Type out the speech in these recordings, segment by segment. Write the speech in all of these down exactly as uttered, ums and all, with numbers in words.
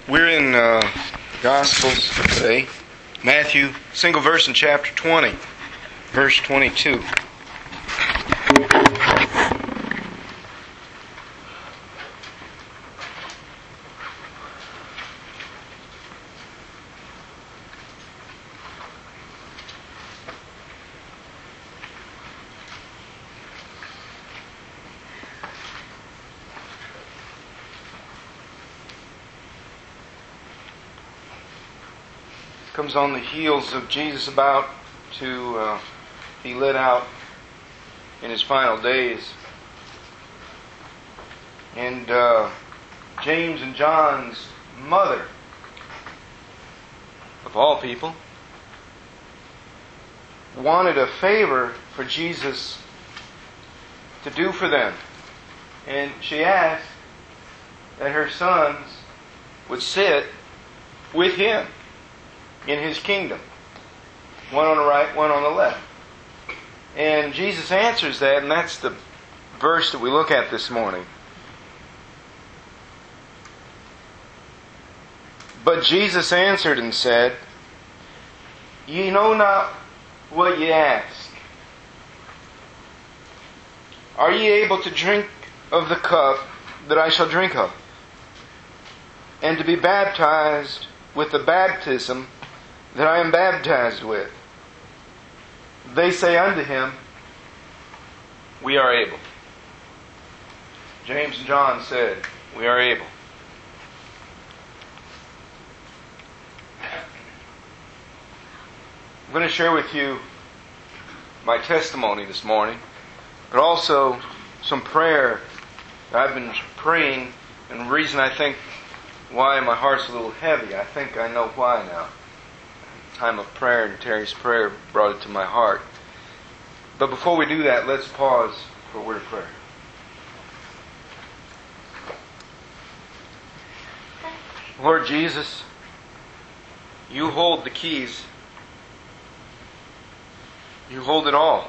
We're in uh, Gospels today. Matthew, single verse in chapter twenty, verse twenty-two. Comes on the heels of Jesus about to uh, be let out in his final days. And uh, James and John's mother, of all people, wanted a favor for Jesus to do for them. And she asked that her sons would sit with him in his kingdom. One on the right, one on the left. And Jesus answers that, and that's the verse that we look at this morning. But Jesus answered and said, "Ye know not what ye ask. Are ye able to drink of the cup that I shall drink of, and to be baptized with the baptism that I am baptized with?" They say unto him, "We are able." James and John said, "We are able." I'm going to share with you my testimony this morning, but also some prayer that I've been praying, and the reason I think why my heart's a little heavy, I think I know why now. Time of prayer, and Terry's prayer brought it to my heart. But before we do that, let's pause for a word of prayer. Lord Jesus, you hold the keys. You hold it all.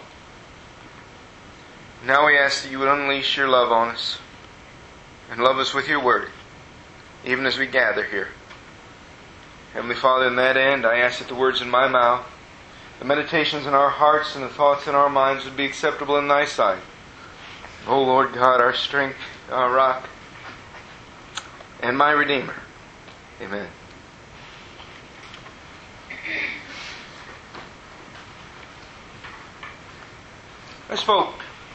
Now we ask that you would unleash your love on us and love us with your word, even as we gather here. Heavenly Father, in that end, I ask that the words in my mouth, the meditations in our hearts, and the thoughts in our minds would be acceptable in thy sight. O Lord God, our strength, our rock, and my Redeemer. Amen. I spoke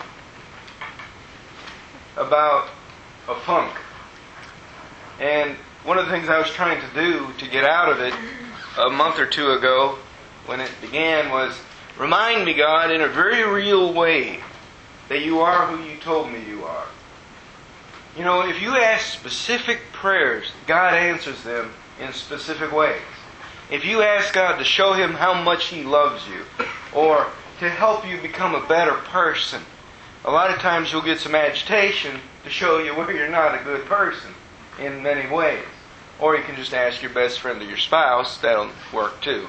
about a funk. And one of the things I was trying to do to get out of it a month or two ago when it began was remind me, God, in a very real way that you are who you told me you are. You know, if you ask specific prayers, God answers them in specific ways. If you ask God to show Him how much He loves you or to help you become a better person, a lot of times you'll get some agitation to show you where you're not a good person in many ways. Or you can just ask your best friend or your spouse. That'll work too.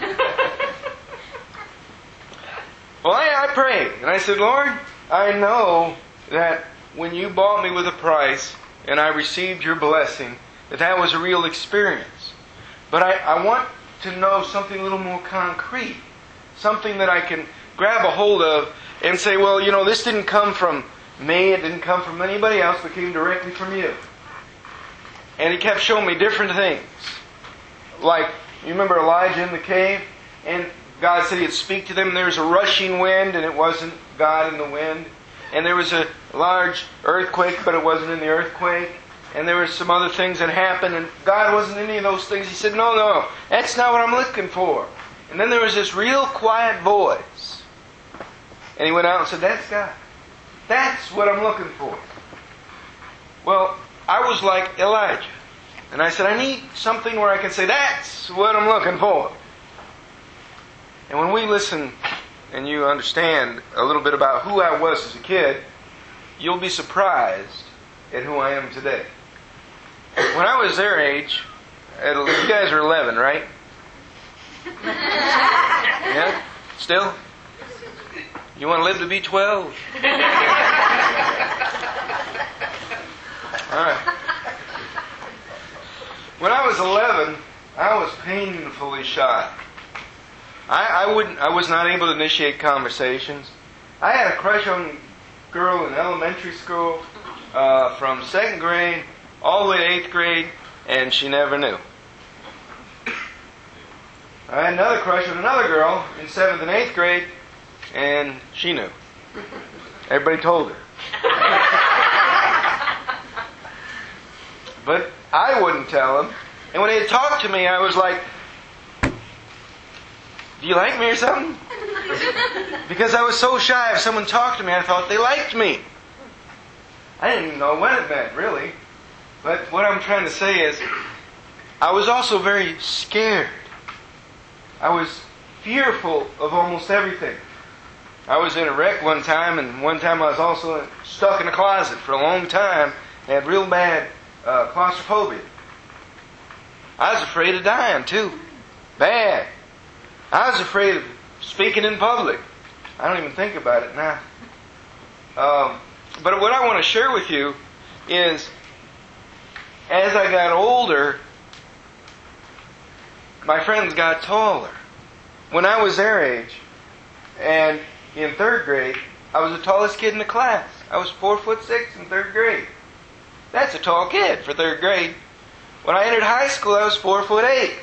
Well, I, I prayed. And I said, Lord, I know that when you bought me with a price and I received your blessing, that that was a real experience. But I, I want to know something a little more concrete. Something that I can grab a hold of and say, well, you know, this didn't come from me. It didn't come from anybody else, but came directly from you. And He kept showing me different things. Like, you remember Elijah in the cave? And God said He'd speak to them. And there was a rushing wind, and it wasn't God in the wind. And there was a large earthquake, but it wasn't in the earthquake. And there were some other things that happened, and God wasn't in any of those things. He said, no, no, that's not what I'm looking for. And then there was this real quiet voice. And He went out and said, that's God. That's what I'm looking for. Well, I was like Elijah. And I said, I need something where I can say, that's what I'm looking for. And when we listen and you understand a little bit about who I was as a kid, you'll be surprised at who I am today. When I was their age, you guys are eleven, right? Yeah? Still? You want to live to be twelve? All right. When I was eleven, I was painfully shy. I, I wouldn't. I was not able to initiate conversations. I had a crush on a girl in elementary school, uh, from second grade all the way to eighth grade, and she never knew. I had another crush on another girl in seventh and eighth grade, and she knew. Everybody told her. But I wouldn't tell them. And when they talked to me, I was like, do you like me or something? Because I was so shy. If someone talked to me, I thought they liked me. I didn't even know what it meant, really. But what I'm trying to say is, I was also very scared. I was fearful of almost everything. I was in a wreck one time, and one time I was also stuck in a closet for a long time. I had real bad uh, claustrophobia. I was afraid of dying, too. Bad. I was afraid of speaking in public. I don't even think about it now. Um, but what I want to share with you is, as I got older, my friends got taller. When I was their age, and in third grade, I was the tallest kid in the class. I was four foot six in third grade. That's a tall kid for third grade. When I entered high school, I was four foot eight.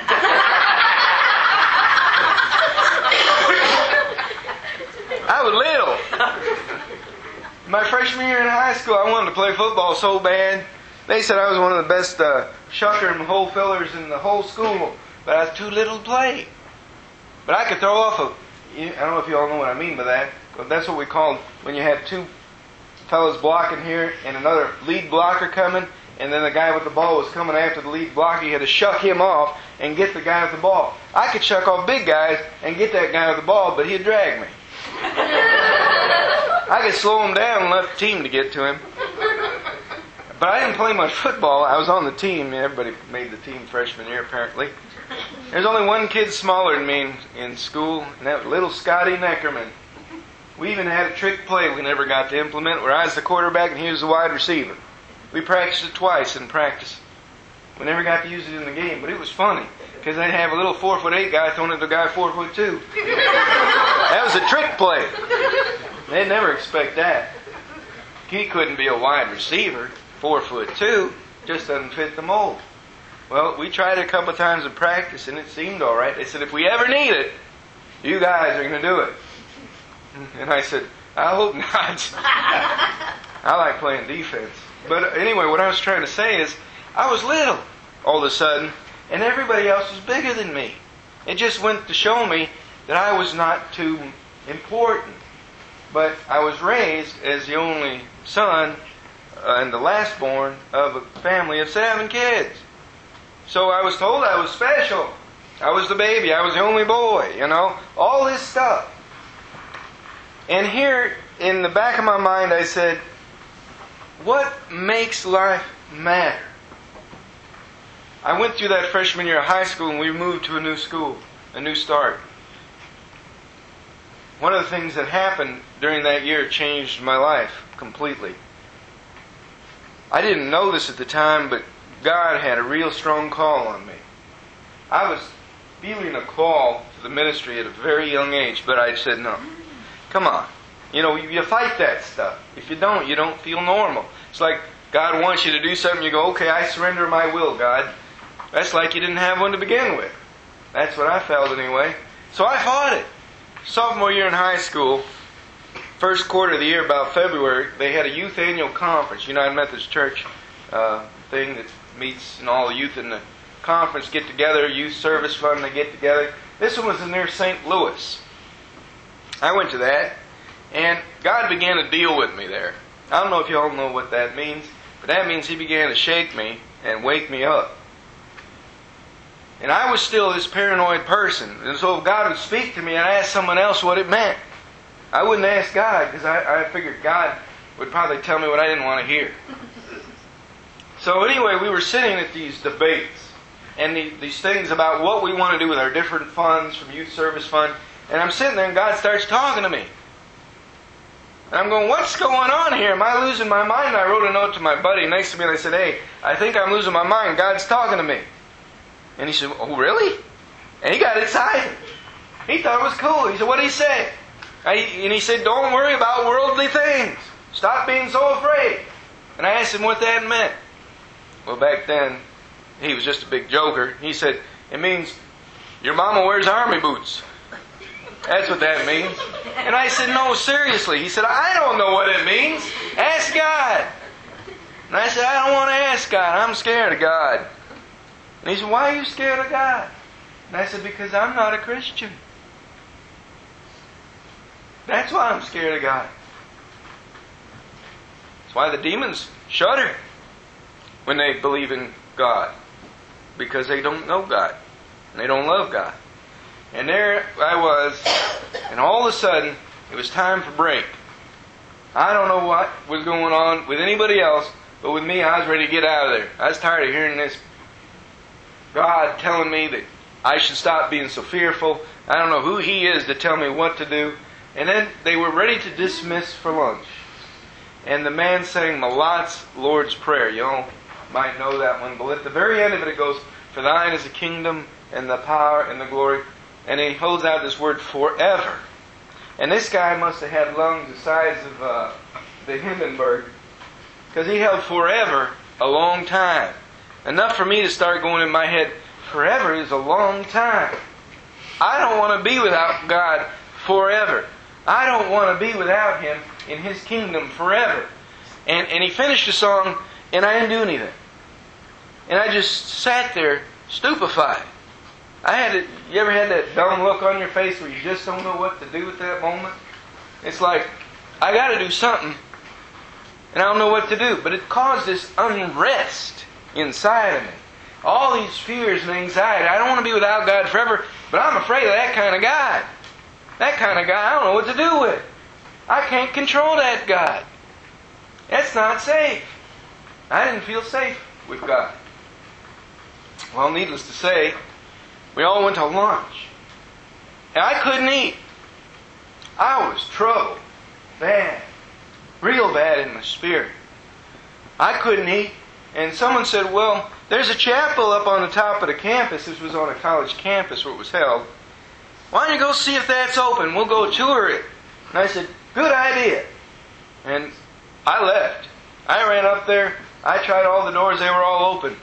I was little. My freshman year in high school, I wanted to play football so bad. They said I was one of the best uh, shucker and hole fillers in the whole school, but I was too little to play. But I could throw off a, I don't know if you all know what I mean by that, but that's what we called when you had two fellas blocking here and another lead blocker coming, and then the guy with the ball was coming after the lead blocker. You had to shuck him off and get the guy with the ball. I could shuck off big guys and get that guy with the ball, but he'd drag me. I could slow him down and let the team to get to him. But I didn't play much football. I was on the team. Everybody made the team freshman year, apparently. There's only one kid smaller than me in, in school, and that was little Scotty Neckerman. We even had a trick play we never got to implement, where I was the quarterback and he was the wide receiver. We practiced it twice in practice. We never got to use it in the game, but it was funny, because they'd have a little four foot eight guy throwing at the guy four foot two. That was a trick play. They'd never expect that. He couldn't be a wide receiver, four foot two, just doesn't fit the mold. Well, we tried it a couple of times in practice, and it seemed all right. They said, if we ever need it, you guys are going to do it. And I said, I hope not. I like playing defense. But anyway, what I was trying to say is, I was little all of a sudden, and everybody else was bigger than me. It just went to show me that I was not too important. But I was raised as the only son uh, and the last born of a family of seven kids. So I was told I was special. I was the baby. I was the only boy, you know. All this stuff. And here, in the back of my mind, I said, what makes life matter? I went through that freshman year of high school, and we moved to a new school, a new start. One of the things that happened during that year changed my life completely. I didn't know this at the time, but God had a real strong call on me. I was feeling a call to the ministry at a very young age, but I said, no. Come on. You know, you fight that stuff. If you don't, you don't feel normal. It's like God wants you to do something, you go, okay, I surrender my will, God. That's like you didn't have one to begin with. That's what I felt anyway. So I fought it. Sophomore year in high school, first quarter of the year, about February, they had a youth annual conference, United Methodist Church uh, thing that meets, and all the youth in the conference get together, youth service fund, they get together. This one was near Saint Louis. I went to that, and God began to deal with me there. I don't know if you all know what that means, but that means He began to shake me and wake me up. And I was still this paranoid person. And so if God would speak to me, I'd ask someone else what it meant. I wouldn't ask God, because I, I figured God would probably tell me what I didn't want to hear. So anyway, we were sitting at these debates and the, these things about what we want to do with our different funds from Youth Service Fund. And I'm sitting there and God starts talking to me. And I'm going, what's going on here? Am I losing my mind? And I wrote a note to my buddy next to me and I said, hey, I think I'm losing my mind. God's talking to me. And he said, oh, really? And he got excited. He thought it was cool. He said, what did he say? I, and he said, don't worry about worldly things. Stop being so afraid. And I asked him what that meant. Well, back then, he was just a big joker. He said, it means your mama wears army boots. That's what that means. And I said, no, seriously. He said, I don't know what it means. Ask God. And I said, I don't want to ask God. I'm scared of God. And he said, why are you scared of God? And I said, because I'm not a Christian. That's why I'm scared of God. That's why the demons shudder when they believe in God. Because they don't know God. And they don't love God. And there I was, and all of a sudden, it was time for break. I don't know what was going on with anybody else, but with me, I was ready to get out of there. I was tired of hearing this God telling me that I should stop being so fearful. I don't know who He is to tell me what to do. And then they were ready to dismiss for lunch. And the man sang Malat's Lord's Prayer. You all might know that one. But at the very end of it, it goes, for thine is the kingdom and the power and the glory. And he holds out this word forever. And this guy must have had lungs the size of uh, the Hindenburg. Because he held forever a long time. Enough for me to start going in my head, forever is a long time. I don't want to be without God forever. I don't want to be without Him in His kingdom forever. And, and he finished the song, and I didn't do anything. And I just sat there stupefied. I had it. You ever had that dumb look on your face where you just don't know what to do at that moment? It's like, I got to do something, and I don't know what to do. But it caused this unrest inside of me. All these fears and anxiety. I don't want to be without God forever, but I'm afraid of that kind of God. That kind of God, I don't know what to do with. I can't control that God. That's not safe. I didn't feel safe with God. Well, needless to say, we all went to lunch. And I couldn't eat. I was troubled. Bad. Real bad in my spirit. I couldn't eat. And someone said, well, there's a chapel up on the top of the campus. This was on a college campus where it was held. Why don't you go see if that's open? We'll go tour it. And I said, good idea. And I left. I ran up there. I tried all the doors. They were all open.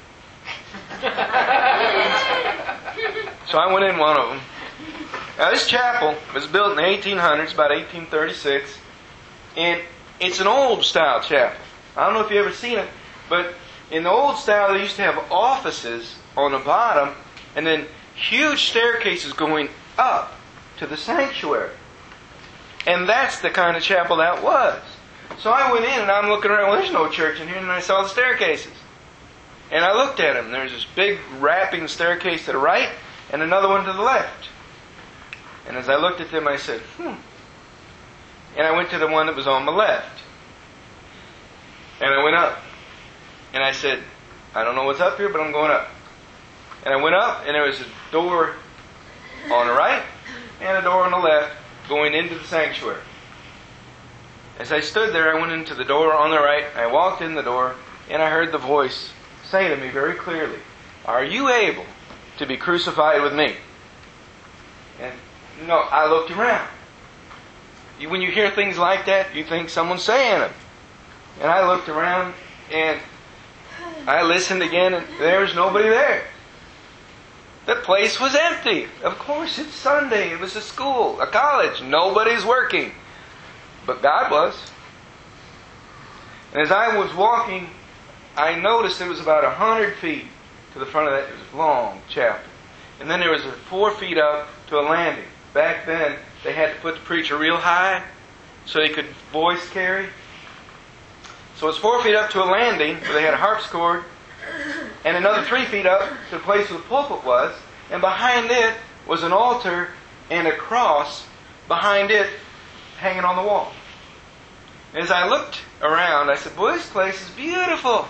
So I went in one of them. Now this chapel was built in the eighteen hundreds, about eighteen thirty-six. And it's an old style chapel. I don't know if you've ever seen it, but in the old style they used to have offices on the bottom and then huge staircases going up to the sanctuary. And that's the kind of chapel that was. So I went in and I'm looking around, well, there's no church in here, and I saw the staircases. And I looked at them. There's this big wrapping staircase to the right and another one to the left. And as I looked at them, I said, hmm. And I went to the one that was on the left. And I went up. And I said, I don't know what's up here, but I'm going up. And I went up, and there was a door on the right and a door on the left going into the sanctuary. As I stood there, I went into the door on the right. I walked in the door, and I heard the voice say to me very clearly, are you able to be crucified with me? And you know, I looked around. You, when you hear things like that, you think someone's saying them. And I looked around, and I listened again, and there was nobody there. The place was empty. Of course, it's Sunday. It was a school, a college. Nobody's working. But God was. And as I was walking, I noticed it was about a hundred feet to the front of that. It was a long chapel. And then there was a four feet up to a landing. Back then, they had to put the preacher real high so he could voice carry. So it's four feet up to a landing where they had a harpsichord, and another three feet up to the place where the pulpit was, and behind it was an altar and a cross behind it hanging on the wall. As I looked around, I said, boy, this place is beautiful.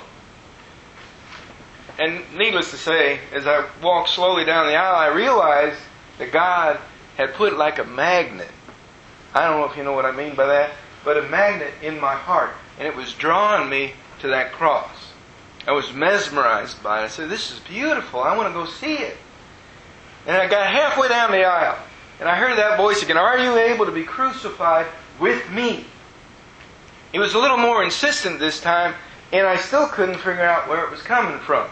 And needless to say, as I walked slowly down the aisle, I realized that God had put like a magnet. I don't know if you know what I mean by that. but a magnet in my heart. And it was drawing me to that cross. I was mesmerized by it. I said, this is beautiful. I want to go see it. And I got halfway down the aisle, and I heard that voice again, are you able to be crucified with me? It was a little more insistent this time, and I still couldn't figure out where it was coming from.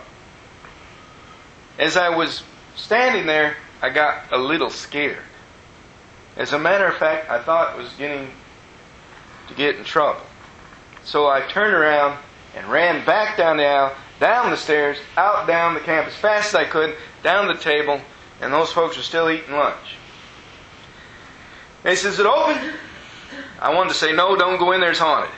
As I was standing there, I got a little scared. As a matter of fact, I thought it was getting to get in trouble. So I turned around and ran back down the aisle, down the stairs, out down the campus, as fast as I could, down the table, and those folks were still eating lunch. They said, is it open? I wanted to say, no, don't go in there, it's haunted.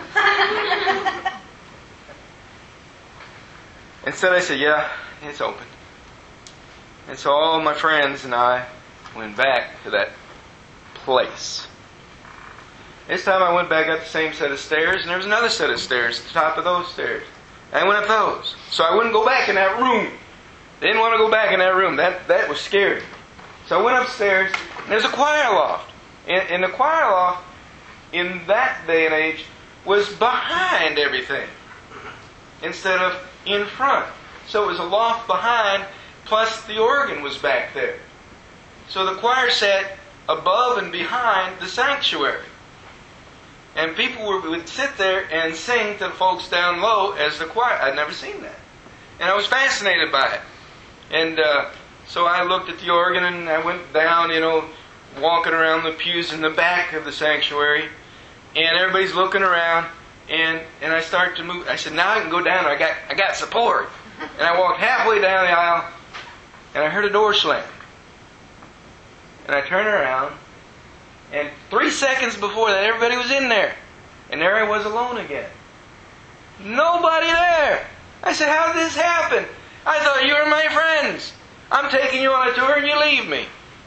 Instead I said, yeah, it's open. And so all of my friends and I went back to that place. This time I went back up the same set of stairs, and there was another set of stairs at the top of those stairs. And I went up those. So I wouldn't go back in that room. Didn't want to go back in that room. That that was scary. So I went upstairs, and there's a choir loft. And, and the choir loft, in that day and age, was behind everything instead of in front. So it was a loft behind, plus the organ was back there. So the choir sat above and behind the sanctuary. And people would, would sit there and sing to the folks down low as the choir. I'd never seen that. And I was fascinated by it. And uh, so I looked at the organ and I went down, you know, walking around the pews in the back of the sanctuary. And everybody's looking around. And, and I start to move. I said, now I can go down. I got, I got support. And I walked halfway down the aisle. And I heard a door slam. And I turned around. And three seconds before that, everybody was in there. And there I was alone again. Nobody there. I said, how did this happen? I thought you were my friends. I'm taking you on a tour and you leave me.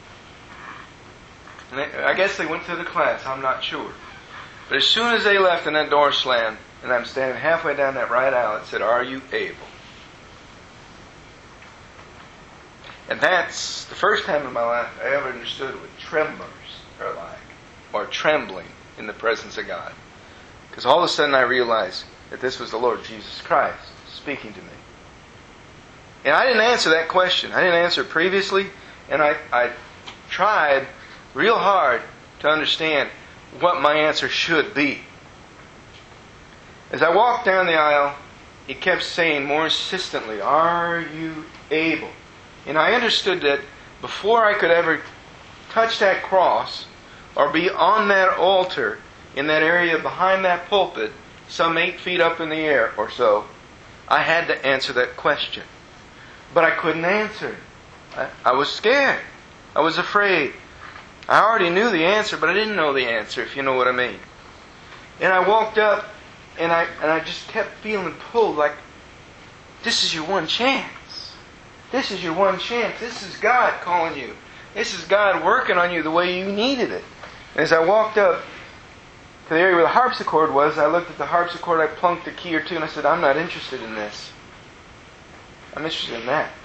And they, I guess they went to the class. I'm not sure. But as soon as they left and that door slammed, and I'm standing halfway down that right aisle, it said, are you able? And that's the first time in my life I ever understood what tremblers are like, or trembling in the presence of God. Because all of a sudden I realized that this was the Lord Jesus Christ speaking to me. And I didn't answer that question. I didn't answer it previously, and I, I tried real hard to understand what my answer should be. As I walked down the aisle, he kept saying more insistently, are you able? And I understood that before I could ever touch that cross or be on that altar in that area behind that pulpit, some eight feet up in the air or so, I had to answer that question. But I couldn't answer it. I, I was scared. I was afraid. I already knew the answer, but I didn't know the answer, if you know what I mean. And I walked up, and I and I just kept feeling pulled like, this is your one chance. This is your one chance. This is God calling you. This is God working on you the way you needed it. And as I walked up to the area where the harpsichord was, I looked at the harpsichord, I plunked a key or two, and I said, I'm not interested in this. I'm interested in that.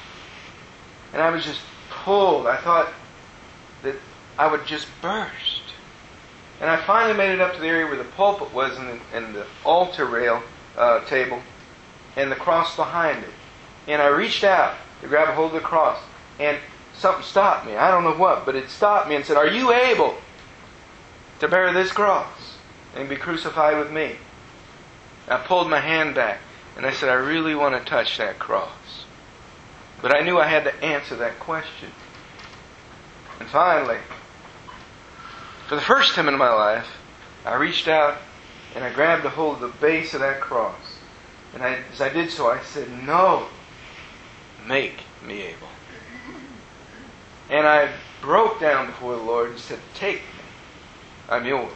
And I was just pulled. I thought that I would just burst. And I finally made it up to the area where the pulpit was and the, and the altar rail uh, table and the cross behind it. And I reached out to grab a hold of the cross. And something stopped me. I don't know what, but it stopped me and said, are you able to bear this cross and be crucified with me? I pulled my hand back and I said, I really want to touch that cross. But I knew I had to answer that question. And finally, for the first time in my life, I reached out and I grabbed a hold of the base of that cross. And I, as I did so, I said, no, make me able. And I broke down before the Lord and said, take me. I'm yours.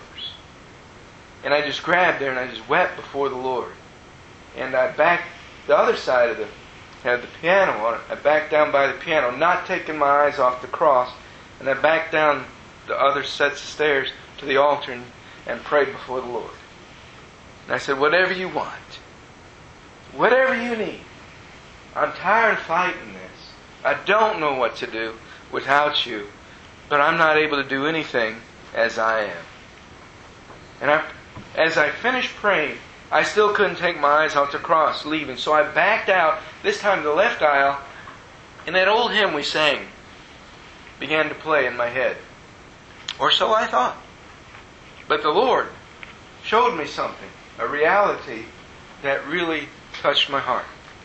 And I just grabbed there and I just wept before the Lord. And I backed the other side of the, had the piano on it. I backed down by the piano, not taking my eyes off the cross. And I backed down the other sets of stairs to the altar and, and prayed before the Lord. And I said, whatever you want, whatever you need. I'm tired of fighting this. I don't know what to do without you, but I'm not able to do anything as I am. And I, as I finished praying, I still couldn't take my eyes off the cross, leaving. So I backed out, this time to the left aisle, and that old hymn we sang began to play in my head. Or so I thought. But the Lord showed me something, a reality that really touched my heart.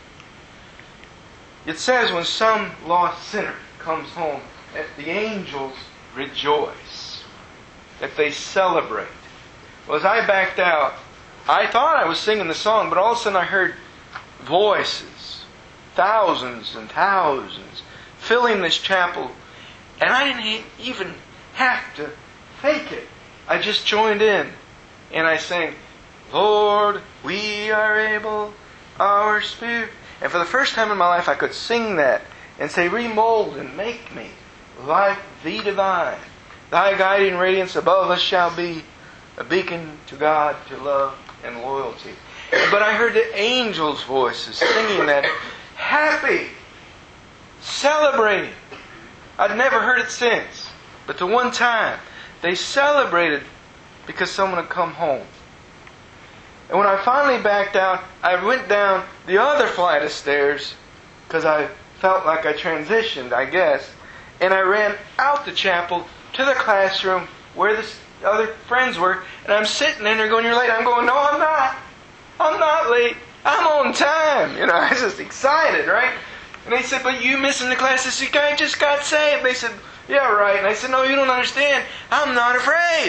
It says when some lost sinner comes home, that the angels rejoice, that they celebrate. Well, as I backed out, I thought I was singing the song, but all of a sudden I heard voices, thousands and thousands, filling this chapel, and I didn't even have to fake it. I just joined in, and I sang, Lord, we are able, our spirit. And for the first time in my life, I could sing that and say, remold and make me like Thee divine. Thy guiding radiance above us shall be a beacon to God, to love and loyalty. But I heard the angels' voices singing that, happy, celebrating. I'd never heard it since. But the one time, they celebrated because someone had come home. And when I finally backed out, I went down the other flight of stairs because I felt like I transitioned, I guess. And I ran out the chapel to the classroom where the other friends were. And I'm sitting in there going, you're late. I'm going, no, I'm not. I'm not late. I'm on time. You know, I was just excited, right? And they said, but you missing the class. This guy just got saved. They said, yeah, right. And I said, no, you don't understand. I'm not afraid.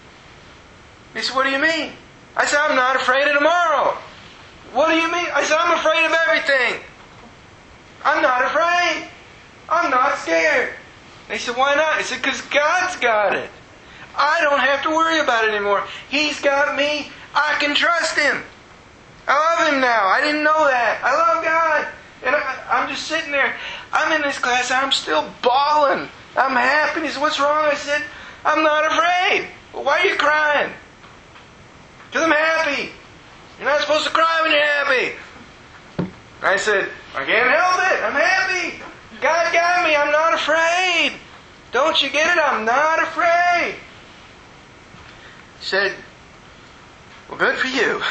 They said, what do you mean? I said, I'm not afraid of tomorrow. What do you mean? I said, I'm afraid of everything. I'm not afraid. I'm not scared. They said, why not? I said, because God's got it. I don't have to worry about it anymore. He's got me. I can trust Him. I love Him now. I didn't know that. I love God. And I, I'm just sitting there. I'm in this class. I'm still bawling. I'm happy. He said, what's wrong? I said, I'm not afraid. Well, why are you crying? Because I'm happy. You're not supposed to cry when you're happy. I said, I can't help it. I'm happy. God got me. I'm not afraid. Don't you get it? I'm not afraid. He said, well, good for you.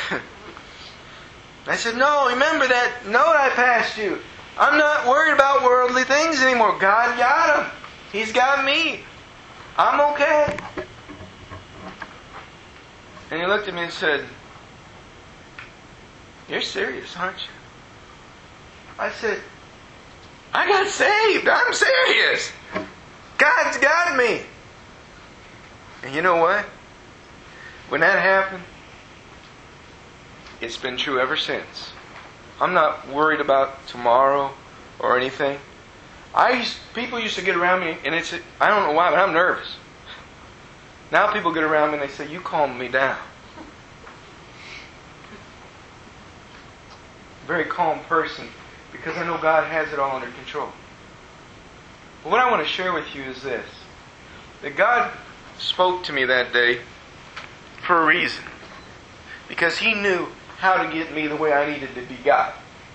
I said, no, remember that note I passed you. I'm not worried about worldly things anymore. God got him. He's got me. I'm okay. And he looked at me and said, you're serious, aren't you? I said, I got saved. I'm serious. God's got me. And you know what? When that happened, it's been true ever since. I'm not worried about tomorrow or anything. I used, people used to get around me, and it's I don't know why, but I'm nervous. Now people get around me and they say, you calm me down. Very calm person, because I know God has it all under control. But what I want to share with you is this. That God spoke to me that day for a reason. Because He knew how to get me the way I needed to be got.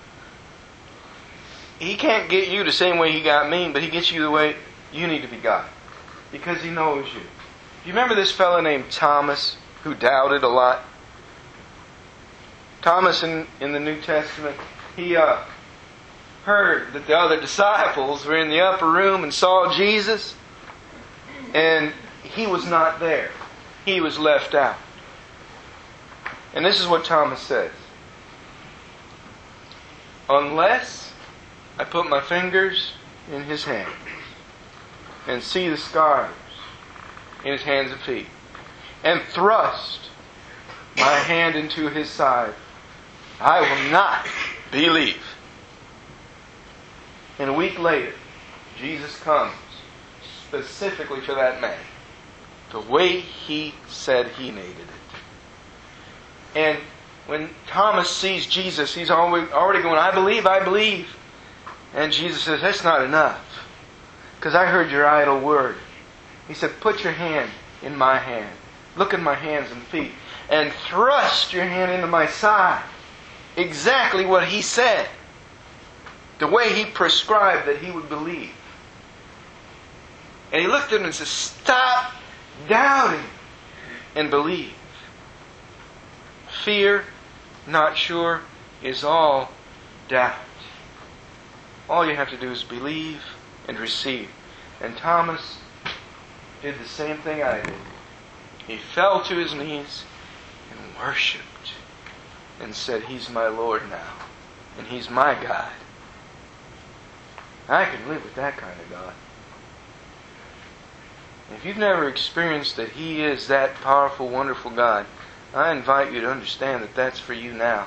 He can't get you the same way He got me, but He gets you the way you need to be got. Because He knows you. Do you remember this fellow named Thomas who doubted a lot? Thomas in, in the New Testament, he uh, heard that the other disciples were in the upper room and saw Jesus, and he was not there. He was left out. And this is what Thomas says. Unless I put my fingers in His hands and see the scars in His hands and feet, and thrust my hand into His side, I will not believe. And a week later, Jesus comes specifically for that man, the way He said He needed it. And when Thomas sees Jesus, he's already going, I believe, I believe. And Jesus says, that's not enough. Because I heard your idle word. He said, put your hand in my hand. Look at my hands and feet. And thrust your hand into my side. Exactly what He said. The way He prescribed that he would believe. And He looked at him and said, stop doubting and believe. fear, not sure, is all doubt. All you have to do is believe and receive. And Thomas did the same thing I did. He fell to his knees and worshipped and said, He's my Lord now, and He's my God. I can live with that kind of God. If you've never experienced that He is that powerful, wonderful God, I invite you to understand that that's for you now.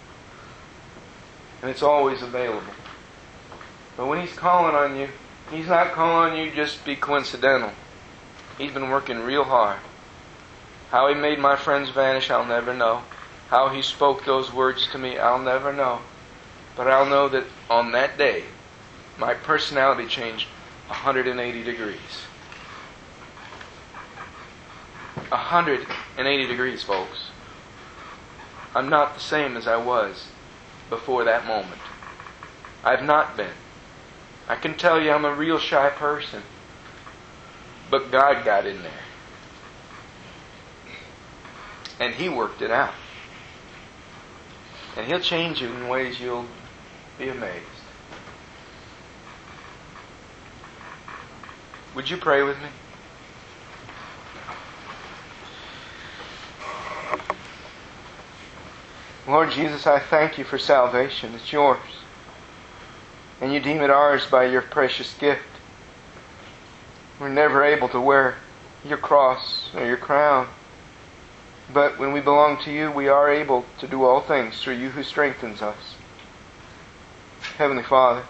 And it's always available. But when He's calling on you, He's not calling on you just to be coincidental. He's been working real hard. How He made my friends vanish, I'll never know. How He spoke those words to me, I'll never know. But I'll know that on that day, my personality changed one hundred eighty degrees. one hundred eighty degrees, folks. I'm not the same as I was before that moment. I've not been. I can tell you I'm a real shy person. But God got in there. And He worked it out. And He'll change you in ways you'll be amazed. Would you pray with me? Lord Jesus, I thank You for salvation. It's Yours. And You deem it ours by Your precious gift. We're never able to wear Your cross or Your crown. But when we belong to You, we are able to do all things through You who strengthens us. Heavenly Father,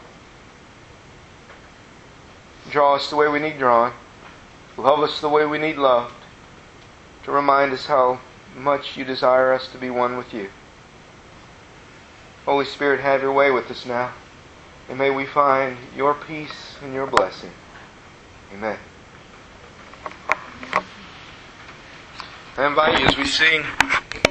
draw us the way we need drawn. Love us the way we need loved. To remind us how much You desire us to be one with You. Holy Spirit, have Your way with us now. And may we find Your peace and Your blessing. Amen. I invite you as we sing